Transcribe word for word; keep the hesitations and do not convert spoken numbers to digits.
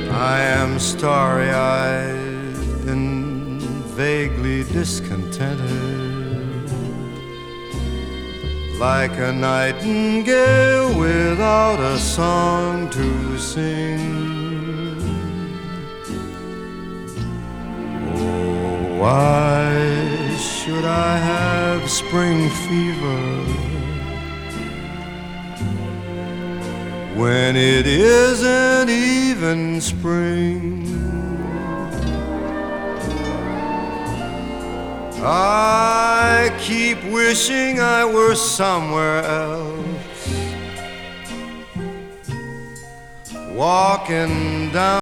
I am starry-eyed and vaguely discontented, like a nightingale without a song to sing. Oh, why should I have spring fever when it isn't even spring? I keep wishing I were somewhere else, walking down